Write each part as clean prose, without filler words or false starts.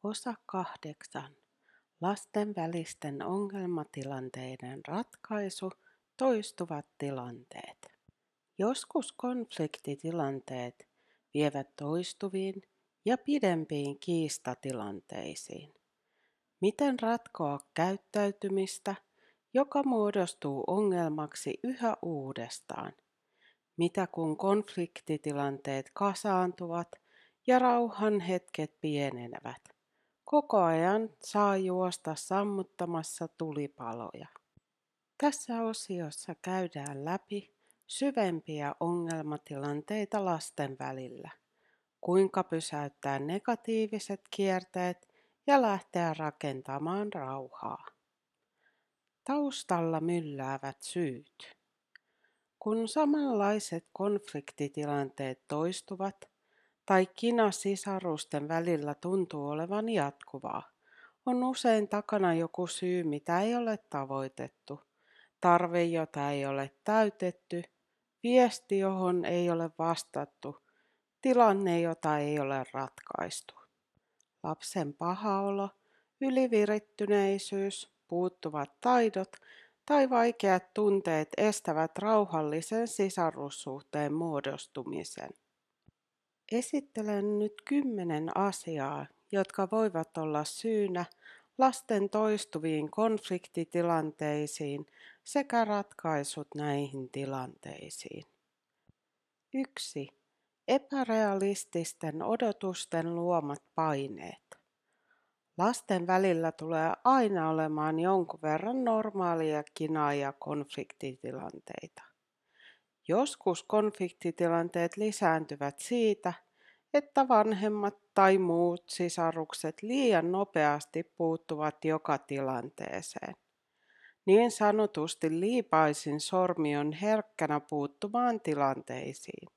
Osa 8. Lasten välisten ongelmatilanteiden ratkaisu, toistuvat tilanteet. Joskus konfliktitilanteet vievät toistuviin ja pidempiin kiistatilanteisiin. Miten ratkoa käyttäytymistä, joka muodostuu ongelmaksi yhä uudestaan? Mitä kun konfliktitilanteet kasaantuvat ja rauhan hetket pienenevät? Koko ajan saa juosta sammuttamassa tulipaloja. Tässä osiossa käydään läpi syvempiä ongelmatilanteita lasten välillä. Kuinka pysäyttää negatiiviset kierteet ja lähteä rakentamaan rauhaa. Taustalla mylläävät syyt. Kun samanlaiset konfliktitilanteet toistuvat tai kina sisarusten välillä tuntuu olevan jatkuvaa, on usein takana joku syy, mitä ei ole tavoitettu, tarve, jota ei ole täytetty, viesti, johon ei ole vastattu, tilanne, jota ei ole ratkaistu. Lapsen paha olo, ylivirittyneisyys, puuttuvat taidot tai vaikeat tunteet estävät rauhallisen sisarussuhteen muodostumisen. Esittelen nyt 10 asiaa, jotka voivat olla syynä lasten toistuviin konfliktitilanteisiin sekä ratkaisut näihin tilanteisiin. 1. Epärealististen odotusten luomat paineet. Lasten välillä tulee aina olemaan jonkun verran normaalia kinaa ja konfliktitilanteita. Joskus konfliktitilanteet lisääntyvät siitä, että vanhemmat tai muut sisarukset liian nopeasti puuttuvat joka tilanteeseen. Niin sanotusti liipaisin sormi on herkkänä puuttumaan tilanteisiin.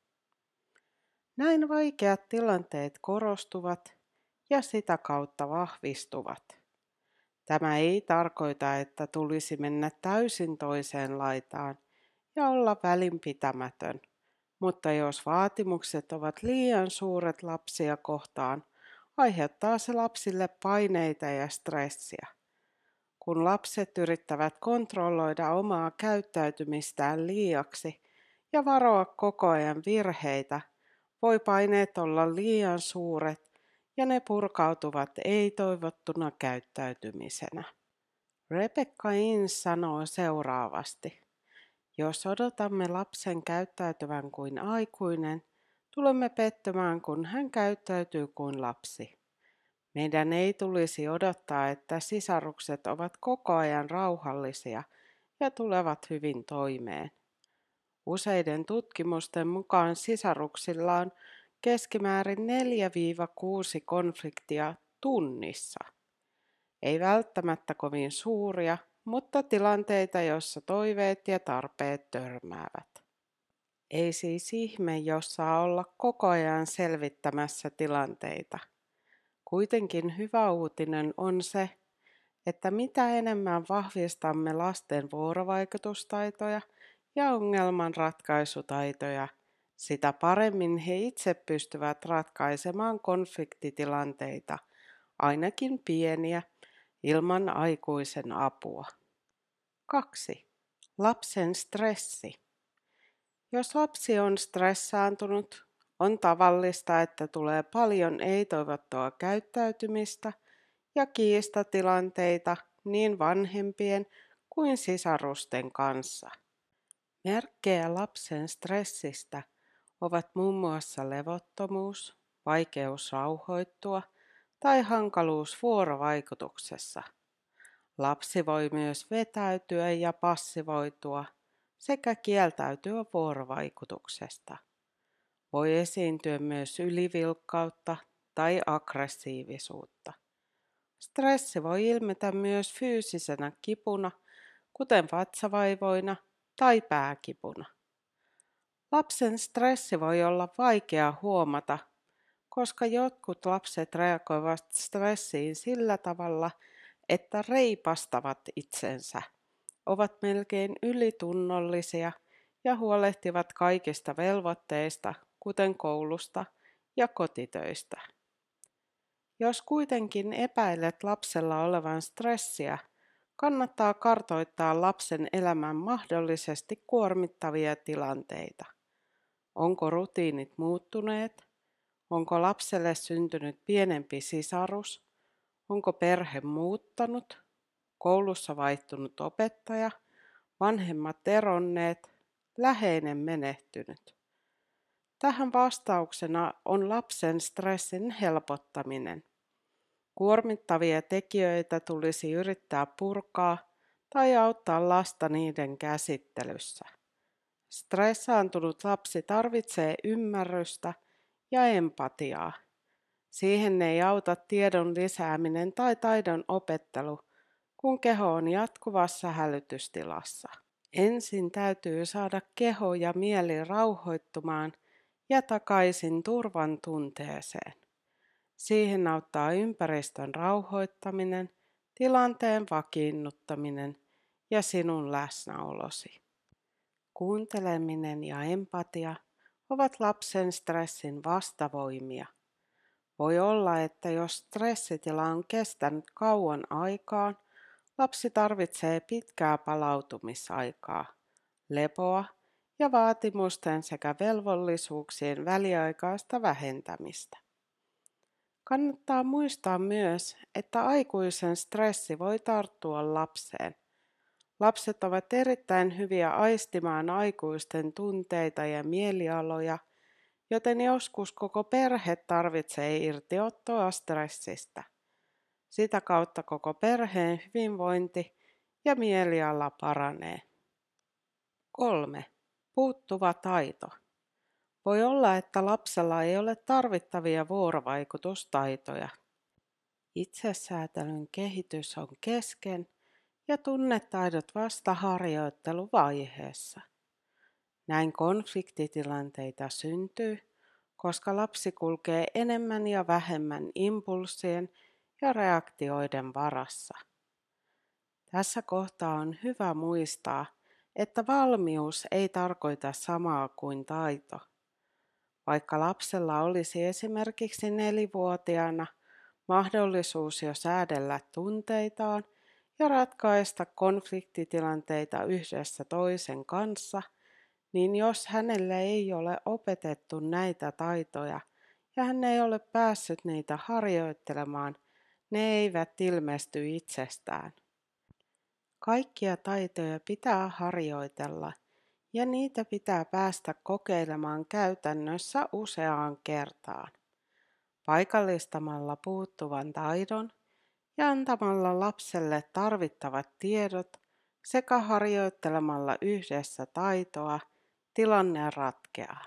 Näin vaikeat tilanteet korostuvat ja sitä kautta vahvistuvat. Tämä ei tarkoita, että tulisi mennä täysin toiseen laitaan ja olla välinpitämätön, mutta jos vaatimukset ovat liian suuret lapsia kohtaan, aiheuttaa se lapsille paineita ja stressiä. Kun lapset yrittävät kontrolloida omaa käyttäytymistään liiaksi ja varoa koko ajan virheitä, voi paineet olla liian suuret ja ne purkautuvat ei-toivottuna käyttäytymisenä. Rebecca Inns sanoo seuraavasti: jos odotamme lapsen käyttäytyvän kuin aikuinen, tulemme pettymään, kun hän käyttäytyy kuin lapsi. Meidän ei tulisi odottaa, että sisarukset ovat koko ajan rauhallisia ja tulevat hyvin toimeen. Useiden tutkimusten mukaan sisaruksilla on keskimäärin 4-6 konfliktia tunnissa. Ei välttämättä kovin suuria, mutta tilanteita, joissa toiveet ja tarpeet törmäävät. Ei siis ihme, jos saa olla koko ajan selvittämässä tilanteita. Kuitenkin hyvä uutinen on se, että mitä enemmän vahvistamme lasten vuorovaikutustaitoja ja ongelmanratkaisutaitoja, sitä paremmin he itse pystyvät ratkaisemaan konfliktitilanteita, ainakin pieniä, ilman aikuisen apua. 2. Lapsen stressi. Jos lapsi on stressaantunut, on tavallista, että tulee paljon ei-toivottua käyttäytymistä ja kiistatilanteita niin vanhempien kuin sisarusten kanssa. Merkkejä lapsen stressistä ovat muun muassa levottomuus, vaikeus rauhoittua tai hankaluus vuorovaikutuksessa. Lapsi voi myös vetäytyä ja passivoitua sekä kieltäytyä vuorovaikutuksesta. Voi esiintyä myös ylivilkkautta tai aggressiivisuutta. Stressi voi ilmetä myös fyysisenä kipuna, kuten vatsavaivoina tai pääkipuna. Lapsen stressi voi olla vaikea huomata, koska jotkut lapset reagoivat stressiin sillä tavalla, että reipastavat itsensä, ovat melkein ylitunnollisia ja huolehtivat kaikista velvoitteista, kuten koulusta ja kotitöistä. Jos kuitenkin epäilet lapsella olevan stressiä, kannattaa kartoittaa lapsen elämän mahdollisesti kuormittavia tilanteita. Onko rutiinit muuttuneet? Onko lapselle syntynyt pienempi sisarus? Onko perhe muuttanut? Koulussa vaihtunut opettaja? Vanhemmat eronneet? Läheinen menehtynyt? Tähän vastauksena on lapsen stressin helpottaminen. Kuormittavia tekijöitä tulisi yrittää purkaa tai auttaa lasta niiden käsittelyssä. Stressaantunut lapsi tarvitsee ymmärrystä ja empatiaa. Siihen ei auta tiedon lisääminen tai taidon opettelu, kun keho on jatkuvassa hälytystilassa. Ensin täytyy saada keho ja mieli rauhoittumaan ja takaisin turvan tunteeseen. Siihen auttaa ympäristön rauhoittaminen, tilanteen vakiinnuttaminen ja sinun läsnäolosi. Kuunteleminen ja empatia ovat lapsen stressin vastavoimia. Voi olla, että jos stressitila on kestänyt kauan aikaan, lapsi tarvitsee pitkää palautumisaikaa, lepoa ja vaatimusten sekä velvollisuuksien väliaikaista vähentämistä. Kannattaa muistaa myös, että aikuisen stressi voi tarttua lapseen. Lapset ovat erittäin hyviä aistimaan aikuisten tunteita ja mielialoja, joten joskus koko perhe tarvitsee irtiottoa stressistä. Sitä kautta koko perheen hyvinvointi ja mieliala paranee. 3. Puuttuva taito. Voi olla, että lapsella ei ole tarvittavia vuorovaikutustaitoja. Itsesäätelyn kehitys on kesken ja tunnetaidot vasta harjoitteluvaiheessa. Näin konfliktitilanteita syntyy, koska lapsi kulkee enemmän ja vähemmän impulssien ja reaktioiden varassa. Tässä kohtaa on hyvä muistaa, että valmius ei tarkoita samaa kuin taito. Vaikka lapsella olisi esimerkiksi 4-vuotiaana mahdollisuus jo säädellä tunteitaan ja ratkaista konfliktitilanteita yhdessä toisen kanssa, niin jos hänelle ei ole opetettu näitä taitoja ja hän ei ole päässyt niitä harjoittelemaan, ne eivät ilmesty itsestään. Kaikkia taitoja pitää harjoitella ja niitä pitää päästä kokeilemaan käytännössä useaan kertaan. Paikallistamalla puuttuvan taidon ja antamalla lapselle tarvittavat tiedot sekä harjoittelemalla yhdessä taitoa tilanne ratkeaa.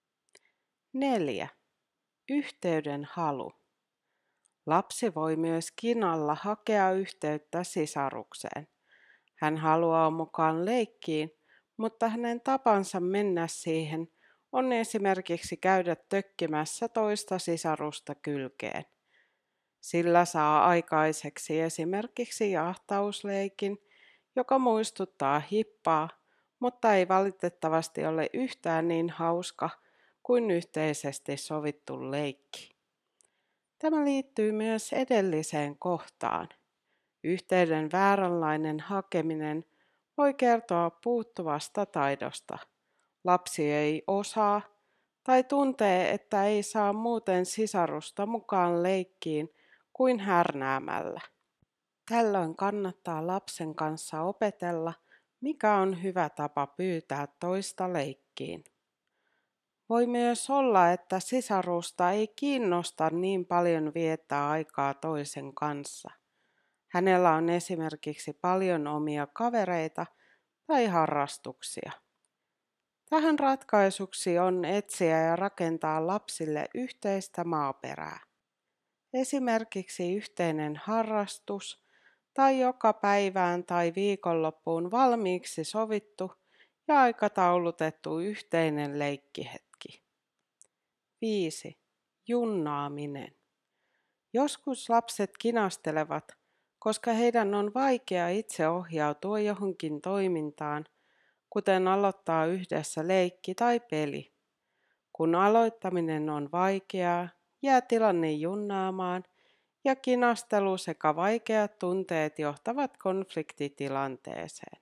4. Yhteyden halu. Lapsi voi myös kinalla hakea yhteyttä sisarukseen. Hän haluaa mukaan leikkiin, mutta hänen tapansa mennä siihen on esimerkiksi käydä tökkimässä toista sisarusta kylkeen. Sillä saa aikaiseksi esimerkiksi jahtausleikin, joka muistuttaa hippaa, mutta ei valitettavasti ole yhtään niin hauska kuin yhteisesti sovittu leikki. Tämä liittyy myös edelliseen kohtaan. Yhteyden vääränlainen hakeminen voi kertoa puuttuvasta taidosta. Lapsi ei osaa tai tuntee, että ei saa muuten sisarusta mukaan leikkiin kuin härnäämällä. Tällöin kannattaa lapsen kanssa opetella, mikä on hyvä tapa pyytää toista leikkiin. Voi myös olla, että sisarusta ei kiinnosta niin paljon viettää aikaa toisen kanssa. Hänellä on esimerkiksi paljon omia kavereita tai harrastuksia. Tähän ratkaisuksi on etsiä ja rakentaa lapsille yhteistä maaperää. Esimerkiksi yhteinen harrastus tai joka päivään tai viikonloppuun valmiiksi sovittu ja aikataulutettu yhteinen leikkihetki. 5. Junnaaminen. Joskus lapset kinastelevat, koska heidän on vaikea itse ohjautua johonkin toimintaan, kuten aloittaa yhdessä leikki tai peli. Kun aloittaminen on vaikeaa, jää tilanne junnaamaan ja kinastelu sekä vaikeat tunteet johtavat konfliktitilanteeseen.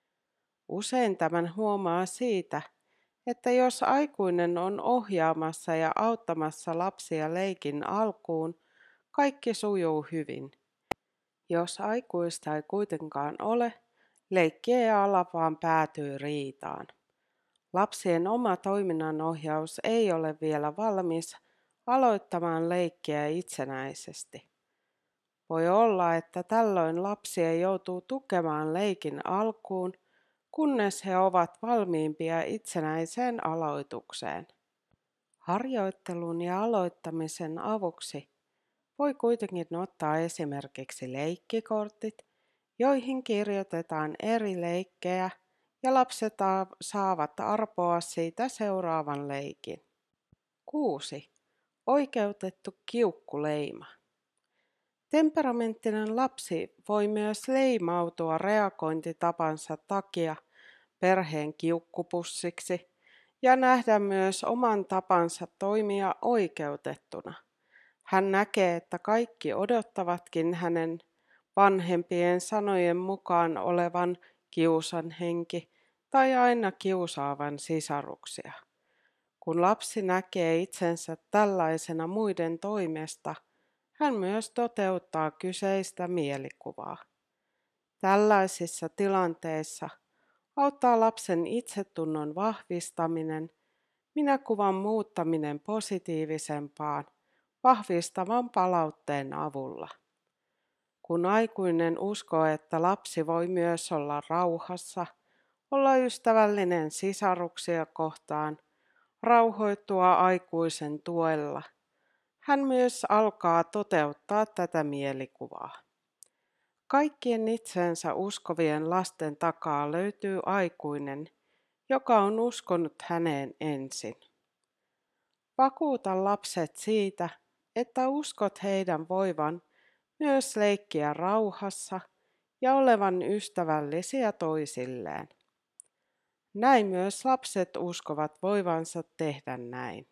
Usein tämän huomaa siitä, että jos aikuinen on ohjaamassa ja auttamassa lapsia leikin alkuun, kaikki sujuu hyvin. Jos aikuista ei kuitenkaan ole, leikki ei ala vaan päätyy riitaan. Lapsien oma toiminnanohjaus ei ole vielä valmis aloittamaan leikkiä itsenäisesti. Voi olla, että tällöin lapsia joutuu tukemaan leikin alkuun, kunnes he ovat valmiimpia itsenäiseen aloitukseen. Harjoittelun ja aloittamisen avuksi voi kuitenkin ottaa esimerkiksi leikkikortit, joihin kirjoitetaan eri leikkejä ja lapset saavat arpoa siitä seuraavan leikin. 6. Oikeutettu kiukkuleima. Temperamenttinen lapsi voi myös leimautua reagointitapansa takia perheen kiukkupussiksi ja nähdä myös oman tapansa toimia oikeutettuna. Hän näkee, että kaikki odottavatkin hänen vanhempien sanojen mukaan olevan kiusanhenki tai aina kiusaavan sisaruksia. Kun lapsi näkee itsensä tällaisena muiden toimesta, hän myös toteuttaa kyseistä mielikuvaa. Tällaisissa tilanteissa auttaa lapsen itsetunnon vahvistaminen, minäkuvan muuttaminen positiivisempaan, vahvistavan palautteen avulla. Kun aikuinen uskoo, että lapsi voi myös olla rauhassa, olla ystävällinen sisaruksia kohtaan, rauhoittua aikuisen tuella, hän myös alkaa toteuttaa tätä mielikuvaa. Kaikkien itseensä uskovien lasten takaa löytyy aikuinen, joka on uskonut häneen ensin. Vakuuta lapset siitä, että uskot heidän voivan myös leikkiä rauhassa ja olevan ystävällisiä toisilleen. Näin myös lapset uskovat voivansa tehdä näin.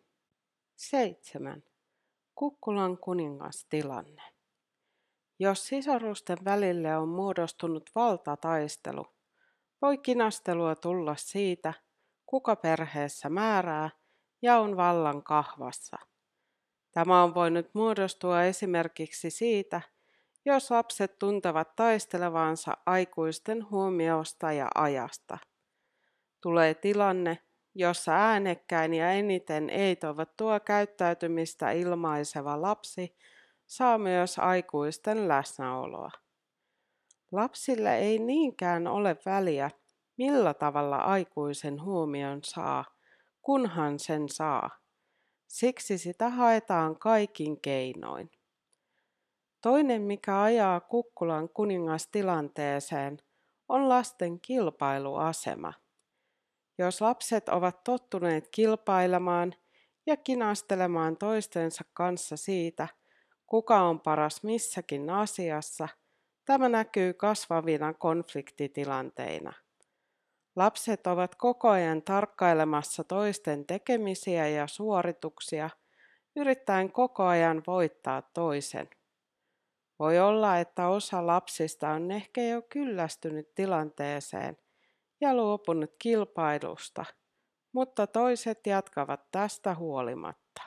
7. Kukkulan kuningastilanne. Jos sisarusten välille on muodostunut valtataistelu, voi kinastelua tulla siitä, kuka perheessä määrää ja on vallan kahvassa. Tämä on voinut muodostua esimerkiksi siitä, jos lapset tuntevat taistelevansa aikuisten huomiosta ja ajasta. Tulee tilanne, jossa äänekkäin ja eniten ei-toivottua käyttäytymistä ilmaiseva lapsi saa myös aikuisten läsnäoloa. Lapsille ei niinkään ole väliä, millä tavalla aikuisen huomion saa, kunhan sen saa. Siksi sitä haetaan kaikin keinoin. Toinen, mikä ajaa kukkulan kuningastilanteeseen, on lasten kilpailuasema. Jos lapset ovat tottuneet kilpailemaan ja kinastelemaan toistensa kanssa siitä, kuka on paras missäkin asiassa, tämä näkyy kasvavina konfliktitilanteina. Lapset ovat koko ajan tarkkailemassa toisten tekemisiä ja suorituksia, yrittäen koko ajan voittaa toisen. Voi olla, että osa lapsista on ehkä jo kyllästynyt tilanteeseen ja luopunut kilpailusta, mutta toiset jatkavat tästä huolimatta.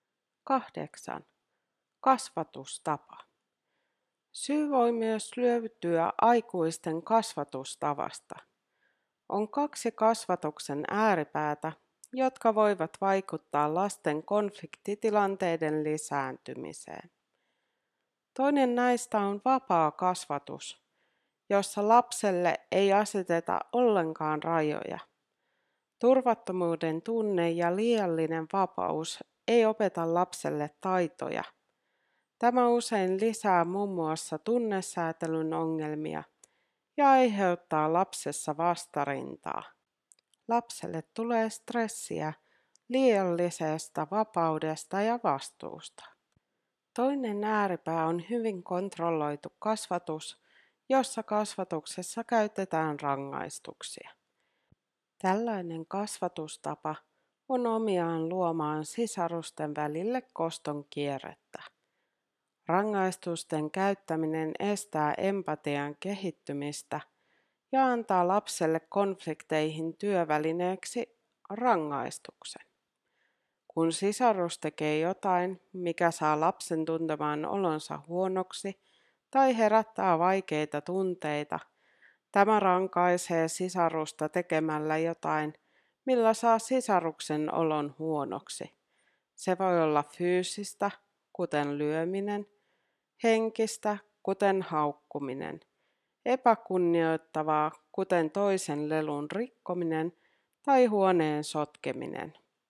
8. Kasvatustapa. Syy voi myös löytyä aikuisten kasvatustavasta. On 2 kasvatuksen ääripäätä, jotka voivat vaikuttaa lasten konfliktitilanteiden lisääntymiseen. Toinen näistä on vapaa kasvatus, jossa lapselle ei aseteta ollenkaan rajoja. Turvattomuuden tunne ja liiallinen vapaus ei opeta lapselle taitoja. Tämä usein lisää muun muassa tunnesäätelyn ongelmia ja aiheuttaa lapsessa vastarintaa. Lapselle tulee stressiä liiallisesta vapaudesta ja vastuusta. Toinen ääripää on hyvin kontrolloitu kasvatus, jossa kasvatuksessa käytetään rangaistuksia. Tällainen kasvatustapa on omiaan luomaan sisarusten välille koston kierrettä. Rangaistusten käyttäminen estää empatian kehittymistä ja antaa lapselle konflikteihin työvälineeksi rangaistuksen. Kun sisarus tekee jotain, mikä saa lapsen tuntemaan olonsa huonoksi tai herättää vaikeita tunteita, tämä rankaisee sisarusta tekemällä jotain, millä saa sisaruksen olon huonoksi. Se voi olla fyysistä, kuten lyöminen, henkistä, kuten haukkuminen, epäkunnioittavaa, kuten toisen lelun rikkominen tai huoneen sotkeminen.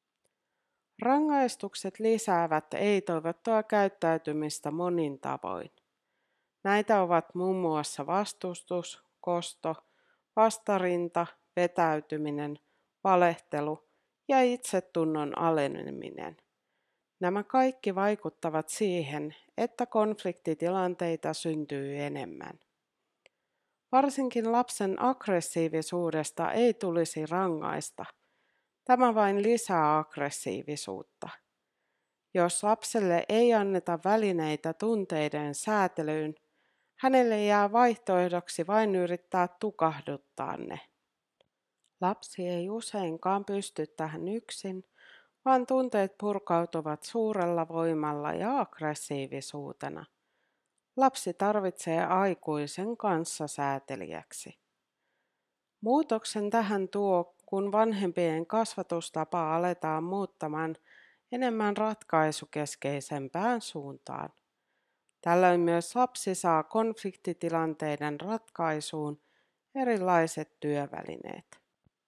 Rangaistukset lisäävät ei-toivottua käyttäytymistä monin tavoin. Näitä ovat muun muassa vastustus, kosto, vastarinta, vetäytyminen, valehtelu ja itsetunnon aleneminen. Nämä kaikki vaikuttavat siihen, että konfliktitilanteita syntyy enemmän. Varsinkin lapsen aggressiivisuudesta ei tulisi rangaista. Tämä vain lisää aggressiivisuutta. Jos lapselle ei anneta välineitä tunteiden säätelyyn, hänelle jää vaihtoehdoksi vain yrittää tukahduttaa ne. Lapsi ei useinkaan pysty tähän yksin, vaan tunteet purkautuvat suurella voimalla ja aggressiivisuutena. Lapsi tarvitsee aikuisen kanssasäätelijäksi. Muutoksen tähän tuo, kun vanhempien kasvatustapaa aletaan muuttamaan enemmän ratkaisukeskeisempään suuntaan. Tällöin myös lapsi saa konfliktitilanteiden ratkaisuun erilaiset työvälineet.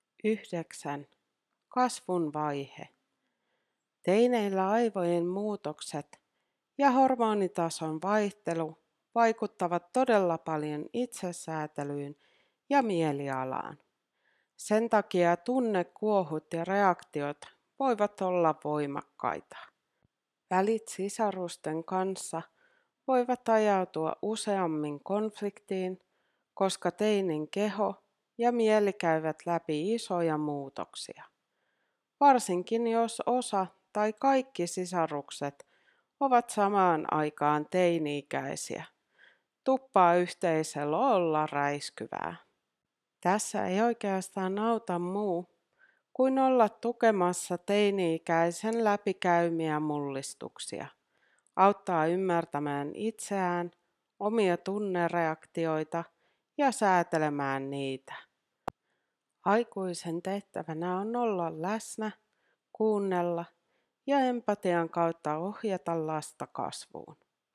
9. Kasvun vaihe. Teineillä aivojen muutokset ja hormonitason vaihtelu vaikuttavat todella paljon itsesäätelyyn ja mielialaan. Sen takia tunnekuohut ja reaktiot voivat olla voimakkaita. Välit sisarusten kanssa voivat ajautua useammin konfliktiin, koska teinin keho ja mieli käyvät läpi isoja muutoksia. Varsinkin jos osa tai kaikki sisarukset ovat samaan aikaan teini-ikäisiä. Tuppaa yhteisöllä olla räiskyvää. Tässä ei oikeastaan auta muu kuin olla tukemassa teini-ikäisen läpikäymiä mullistuksia. Auttaa ymmärtämään itseään, omia tunnereaktioita ja säätelemään niitä. Aikuisen tehtävänä on olla läsnä, kuunnella ja empatian kautta ohjata lasta kasvuun.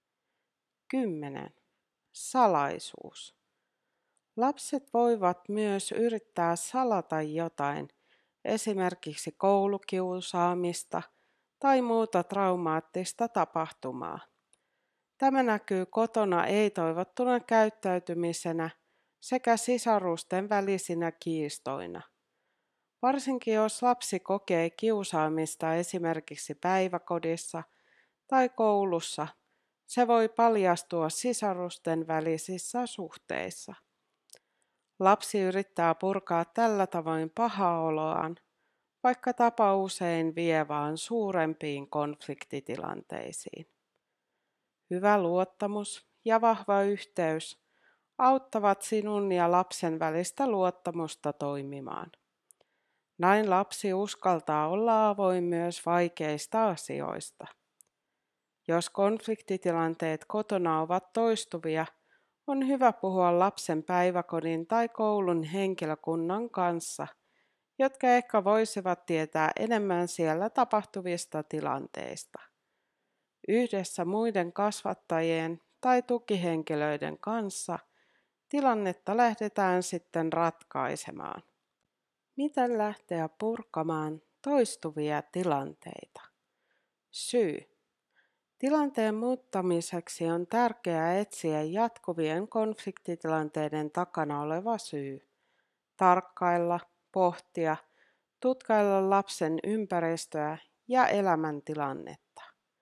10. Salaisuus. Lapset voivat myös yrittää salata jotain, esimerkiksi koulukiusaamista tai muuta traumaattista tapahtumaa. Tämä näkyy kotona ei-toivottuna käyttäytymisenä sekä sisarusten välisinä kiistoina. Varsinkin jos lapsi kokee kiusaamista esimerkiksi päiväkodissa tai koulussa, se voi paljastua sisarusten välisissä suhteissa. Lapsi yrittää purkaa tällä tavoin pahaa oloaan, vaikka tapa usein vie vaan suurempiin konfliktitilanteisiin. Hyvä luottamus ja vahva yhteys auttavat sinun ja lapsen välistä luottamusta toimimaan. Näin lapsi uskaltaa olla avoin myös vaikeista asioista. Jos konfliktitilanteet kotona ovat toistuvia, on hyvä puhua lapsen päiväkodin tai koulun henkilökunnan kanssa, jotka ehkä voisivat tietää enemmän siellä tapahtuvista tilanteista. Yhdessä muiden kasvattajien tai tukihenkilöiden kanssa tilannetta lähdetään sitten ratkaisemaan. Miten lähteä purkamaan toistuvia tilanteita? Syy. Tilanteen muuttamiseksi on tärkeää etsiä jatkuvien konfliktitilanteiden takana oleva syy. Tarkkailla, pohtia, tutkailla lapsen ympäristöä ja elämäntilannetta.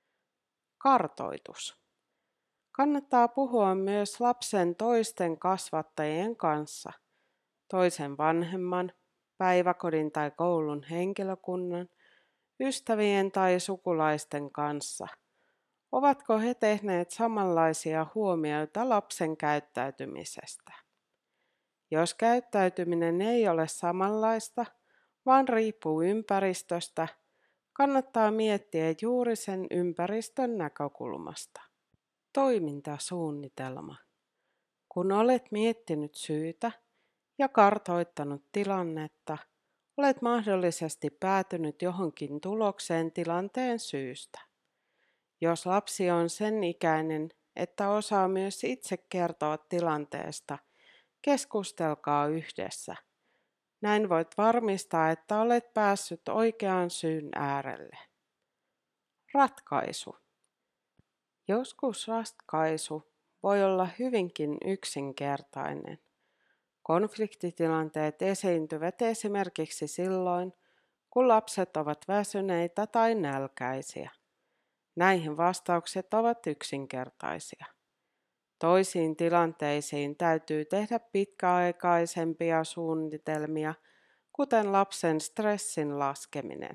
Kartoitus. Kannattaa puhua myös lapsen toisten kasvattajien kanssa, toisen vanhemman, päiväkodin tai koulun henkilökunnan, ystävien tai sukulaisten kanssa. Ovatko he tehneet samanlaisia huomioita lapsen käyttäytymisestä? Jos käyttäytyminen ei ole samanlaista, vaan riippuu ympäristöstä, kannattaa miettiä juuri sen ympäristön näkökulmasta. Toimintasuunnitelma. Kun olet miettinyt syytä ja kartoittanut tilannetta, olet mahdollisesti päätynyt johonkin tulokseen tilanteen syystä. Jos lapsi on sen ikäinen, että osaa myös itse kertoa tilanteesta, keskustelkaa yhdessä. Näin voit varmistaa, että olet päässyt oikean syyn äärelle. Ratkaisu. Joskus ratkaisu voi olla hyvinkin yksinkertainen. Konfliktitilanteet esiintyvät esimerkiksi silloin, kun lapset ovat väsyneitä tai nälkäisiä. Näihin vastaukset ovat yksinkertaisia. Toisiin tilanteisiin täytyy tehdä pitkäaikaisempia suunnitelmia, kuten lapsen stressin laskeminen.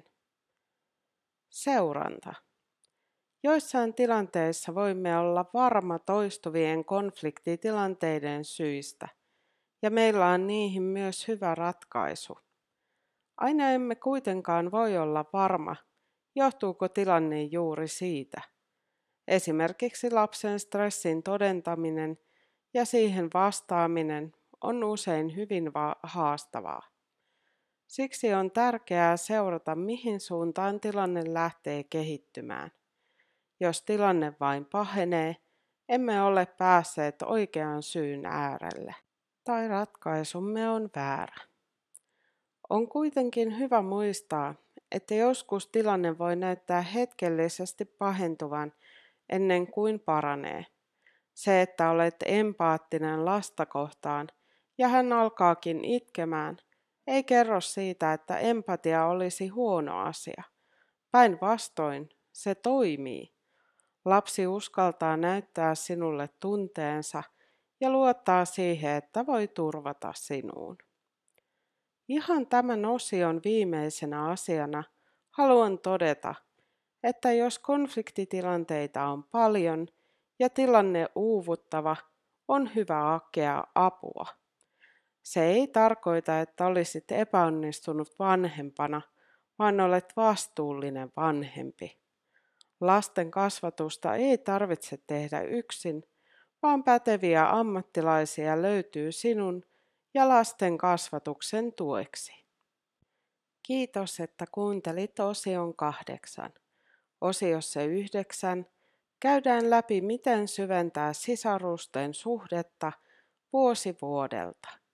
Seuranta. Joissain tilanteissa voimme olla varma toistuvien konfliktitilanteiden syistä, ja meillä on niihin myös hyvä ratkaisu. Aina emme kuitenkaan voi olla varma, johtuuko tilanne juuri siitä. Esimerkiksi lapsen stressin todentaminen ja siihen vastaaminen on usein hyvin haastavaa. Siksi on tärkeää seurata, mihin suuntaan tilanne lähtee kehittymään. Jos tilanne vain pahenee, emme ole päässeet oikean syyn äärelle, tai ratkaisumme on väärä. On kuitenkin hyvä muistaa, että joskus tilanne voi näyttää hetkellisesti pahentuvan ennen kuin paranee. Se, että olet empaattinen lasta kohtaan ja hän alkaakin itkemään, ei kerro siitä, että empatia olisi huono asia. Päinvastoin se toimii. Lapsi uskaltaa näyttää sinulle tunteensa ja luottaa siihen, että voi turvata sinuun. Ihan tämän osion viimeisenä asiana haluan todeta, että jos konfliktitilanteita on paljon ja tilanne uuvuttava, on hyvä hakea apua. Se ei tarkoita, että olisit epäonnistunut vanhempana, vaan olet vastuullinen vanhempi. Lasten kasvatusta ei tarvitse tehdä yksin, vaan päteviä ammattilaisia löytyy sinun ja lasten kasvatuksen tueksi. Kiitos, että kuuntelit osion 8. Osiossa 9 käydään läpi, miten syventää sisarusten suhdetta vuosi vuodelta.